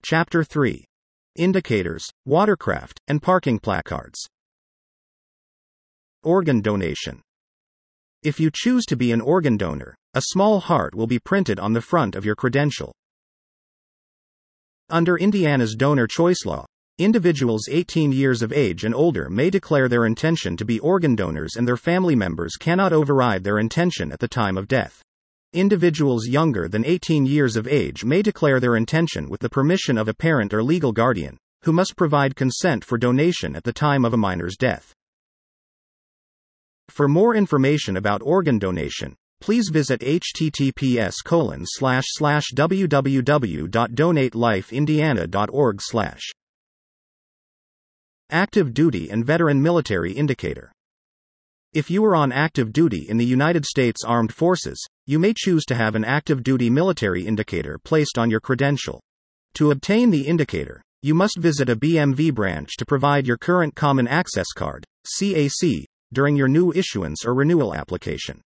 Chapter 3. Indicators, Watercraft, and Parking Placards. Organ donation. If you choose to be an organ donor, a small heart will be printed on the front of your credential. Under Indiana's donor choice law, individuals 18 years of age and older may declare their intention to be organ donors, and their family members cannot override their intention at the time of death. Individuals younger than 18 years of age may declare their intention with the permission of a parent or legal guardian, who must provide consent for donation at the time of a minor's death. For more information about organ donation, please visit https://www.donatelifeindiana.org/. Active Duty and Veteran Military Indicator. If you are on active duty in the United States Armed Forces, you may choose to have an active duty military indicator placed on your credential. To obtain the indicator, you must visit a BMV branch to provide your current Common Access Card, CAC, during your new issuance or renewal application.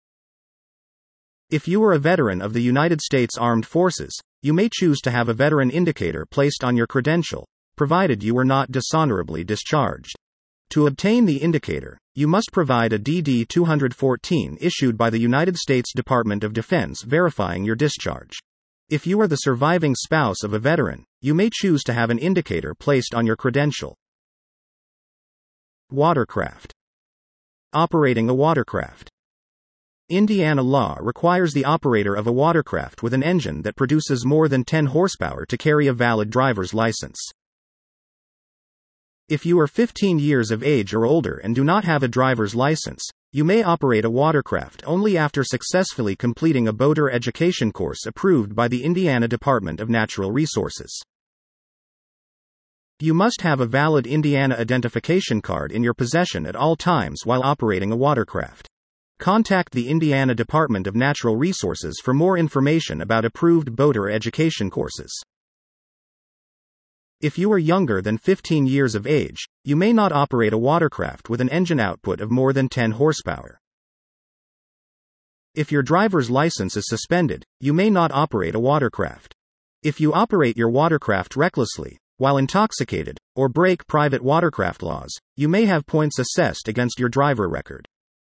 If you are a veteran of the United States Armed Forces, you may choose to have a veteran indicator placed on your credential, provided you were not dishonorably discharged. To obtain the indicator, you must provide a DD-214 issued by the United States Department of Defense verifying your discharge. If you are the surviving spouse of a veteran, you may choose to have an indicator placed on your credential. Watercraft. Operating a watercraft. Indiana law requires the operator of a watercraft with an engine that produces more than 10 horsepower to carry a valid driver's license. If you are 15 years of age or older and do not have a driver's license, you may operate a watercraft only after successfully completing a boater education course approved by the Indiana Department of Natural Resources. You must have a valid Indiana identification card in your possession at all times while operating a watercraft. Contact the Indiana Department of Natural Resources for more information about approved boater education courses. If you are younger than 15 years of age, you may not operate a watercraft with an engine output of more than 10 horsepower. If your driver's license is suspended, you may not operate a watercraft. If you operate your watercraft recklessly, while intoxicated, or break private watercraft laws, you may have points assessed against your driver record.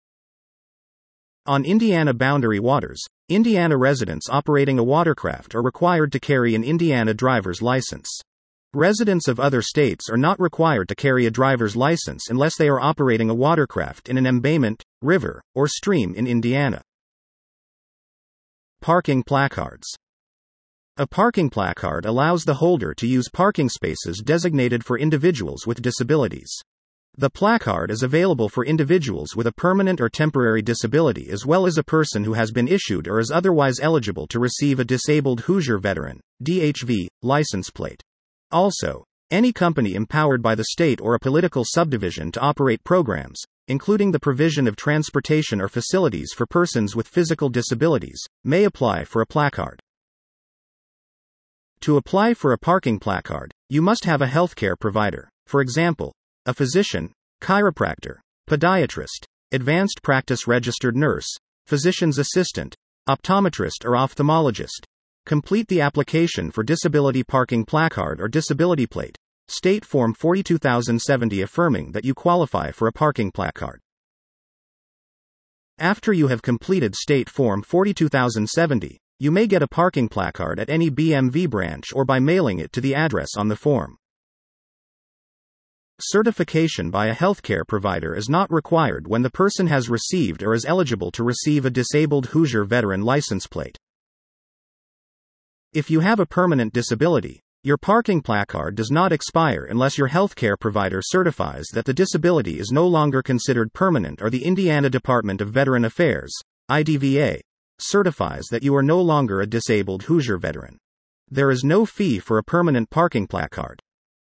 On Indiana boundary waters, Indiana residents operating a watercraft are required to carry an Indiana driver's license. Residents of other states are not required to carry a driver's license unless they are operating a watercraft in an embayment, river, or stream in Indiana. Parking placards. A parking placard allows the holder to use parking spaces designated for individuals with disabilities. The placard is available for individuals with a permanent or temporary disability, as well as a person who has been issued or is otherwise eligible to receive a Disabled Hoosier Veteran (DHV) license plate. Also, any company empowered by the state or a political subdivision to operate programs, including the provision of transportation or facilities for persons with physical disabilities, may apply for a placard. To apply for a parking placard, you must have a healthcare provider, for example, a physician, chiropractor, podiatrist, advanced practice registered nurse, physician's assistant, optometrist or ophthalmologist. Complete the application for disability parking placard or disability plate. State Form 42070 affirming that you qualify for a parking placard. After you have completed State Form 42070, you may get a parking placard at any BMV branch or by mailing it to the address on the form. Certification by a healthcare provider is not required when the person has received or is eligible to receive a Disabled Hoosier Veteran license plate. If you have a permanent disability, your parking placard does not expire unless your healthcare provider certifies that the disability is no longer considered permanent, or the Indiana Department of Veteran Affairs, IDVA, certifies that you are no longer a Disabled Hoosier Veteran. There is no fee for a permanent parking placard.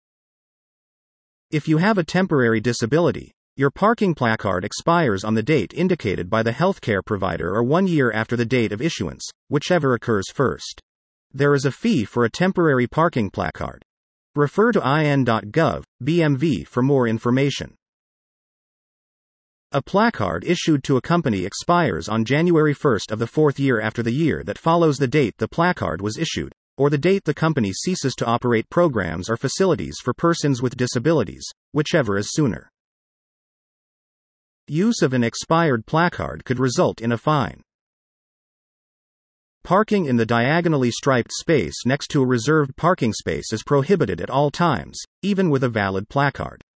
If you have a temporary disability, your parking placard expires on the date indicated by the healthcare provider or 1 year after the date of issuance, whichever occurs first. There is a fee for a temporary parking placard. Refer to in.gov, BMV for more information. A placard issued to a company expires on January 1 of the fourth year after the year that follows the date the placard was issued, or the date the company ceases to operate programs or facilities for persons with disabilities, whichever is sooner. Use of an expired placard could result in a fine. Parking in the diagonally striped space next to a reserved parking space is prohibited at all times, even with a valid placard.